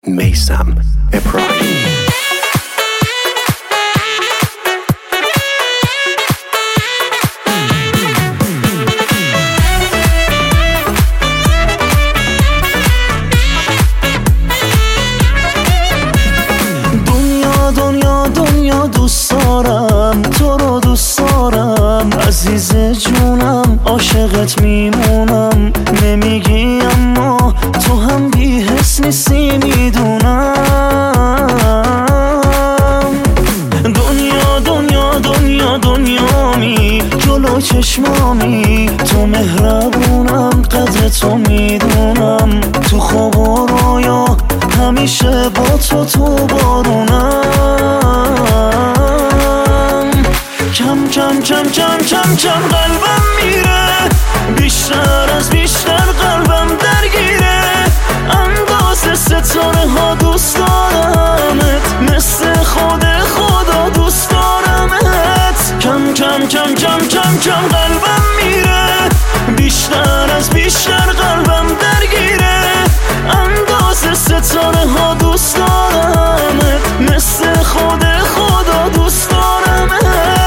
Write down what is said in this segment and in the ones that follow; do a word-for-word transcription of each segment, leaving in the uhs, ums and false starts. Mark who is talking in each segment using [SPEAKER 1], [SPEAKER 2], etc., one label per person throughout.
[SPEAKER 1] میثم ابراهیمی.
[SPEAKER 2] دنیا دنیا دنیا دوست دارم، تو رو دوست دارم عزیز جونم، عاشقت میمونم. نمیگی اما تو هم بی حس نیستی میدونم. دنیا دنیا دنیا دنیامی، جلو چشمامی، تو مهربونم، قدر تو میدونم. تو خواب و رویا همیشه با تو تو بارونم. کم کم کم کم کم کم قلبم میره، بیشتر از بیشتر قلبم درگیره. اندازه ستاره ها دوست دارمت، مثل خود خدا دوست دارمت. کم کم کم کم کم کم قلبم میره، بیشتر از بیشتر قلبم درگیره. اندازه ستاره ها دوست دارمت، مثل خود خدا دوست دارمت.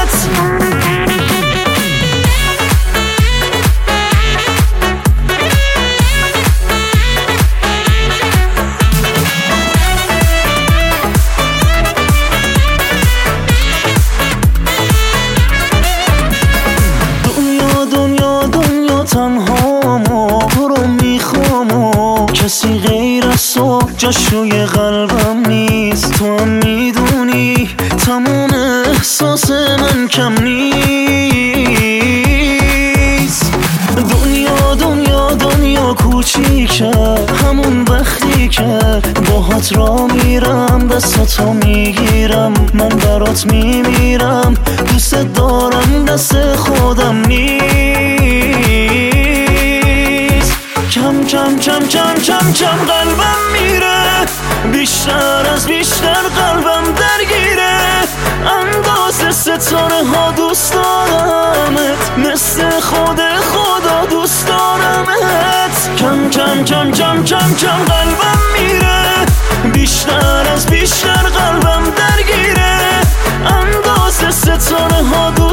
[SPEAKER 2] دنیا دنیا دنیا تنهامو، تو رو میخوام و کسی غیر از تو جاش روی قلبم نیست. تو هم میدونی تمام احساس من کم نیست. دنیا دنیا دنیا کوچیکه، همون وقتی که باهات را میرم، دستاتو میگیرم، من برات میمیرم. دوست دارم، دست خودم نیست. کم کم کم کم کم کم قلبم میره، بیشتر از بیشتر قلبم درگیره. اندازه ستاره ها دوست دارمت، مثل خود خدا دوست دارمت. کم کم کم کم کم کم قلبم میره، بیشتر از بیشتر قلبم درگیره. اندازه ستاره ها